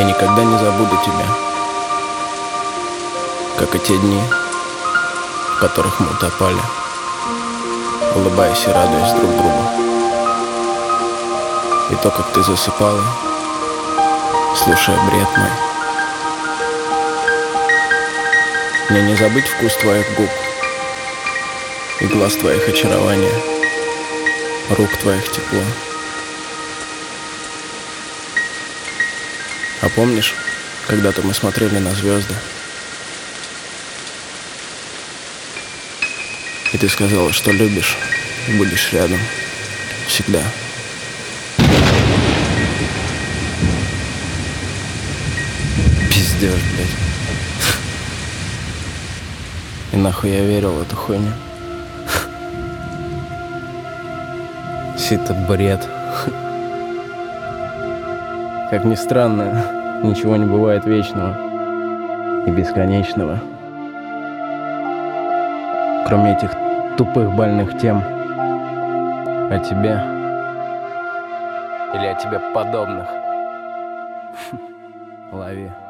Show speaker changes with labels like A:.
A: Я никогда не забуду тебя, как и те дни, в которых мы утопали, улыбаясь и радуясь друг другу. И то, как ты засыпала, слушая бред мой. Мне не забыть вкус твоих губ и глаз твоих очарования, рук твоих тепло. А помнишь, когда-то мы смотрели на звезды, и ты сказала, что любишь и будешь рядом всегда. Пиздёж, блядь. И нахуй я верил в эту хуйню. Сито бред. Как ни странно, ничего не бывает вечного и бесконечного, кроме этих тупых больных тем о тебе или о тебе подобных. Лови.